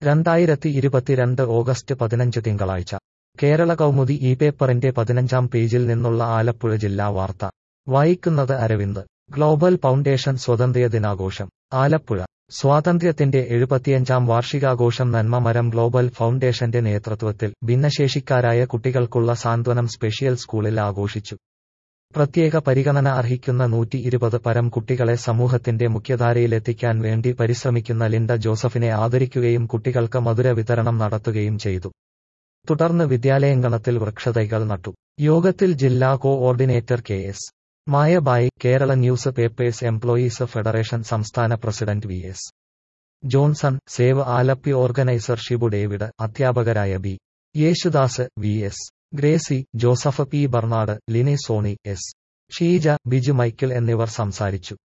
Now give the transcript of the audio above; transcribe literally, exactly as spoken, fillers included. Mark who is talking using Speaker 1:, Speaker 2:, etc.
Speaker 1: രണ്ടായിരത്തി ഇരുപത്തിരണ്ട് ഓഗസ്റ്റ് പതിനഞ്ച് തിങ്കളാഴ്ച കേരള കൗമുദി ഈ പേപ്പറിന്റെ പതിനഞ്ചാം പേജിൽ നിന്നുള്ള ആലപ്പുഴ ജില്ലാ വാർത്ത വായിക്കുന്നത് അരവിന്ദ്. ഗ്ലോബൽ ഫൗണ്ടേഷൻ സ്വാതന്ത്ര്യദിനാഘോഷം. ആലപ്പുഴ സ്വാതന്ത്ര്യത്തിന്റെ എഴുപത്തിയഞ്ചാം വാർഷികാഘോഷം നന്മമരം ഗ്ലോബൽ ഫൗണ്ടേഷന്റെ നേതൃത്വത്തിൽ ഭിന്നശേഷിക്കാരായ കുട്ടികൾക്കുള്ള സാന്ത്വനം സ്പെഷ്യൽ സ്കൂളിൽ ആഘോഷിച്ചു. പ്രത്യേക പരിഗണന അർഹിക്കുന്ന നൂറ്റി ഇരുപത് പരം കുട്ടികളെ സമൂഹത്തിന്റെ മുഖ്യധാരയിലെത്തിക്കാൻ വേണ്ടി പരിശ്രമിക്കുന്ന ലിൻഡ ജോസഫിനെ ആദരിക്കുകയും കുട്ടികൾക്ക് മധുര വിതരണം നടത്തുകയും ചെയ്തു. തുടർന്ന് വിദ്യാലയങ്കണത്തിൽ വൃക്ഷത്തൈകൾ നട്ടു. യോഗത്തിൽ ജില്ലാ coordinator K S Mayabai, Kerala newspapers employees federation സംസ്ഥാന president V S Johnson, save Alleppey organiser Shibu David, അധ്യാപകരായ B Yesudas, V S Gracy, Joseph P Bernard, Lini Sony, S Sheeja, Biju Michael എന്നിവർ സംസാരിച്ചു.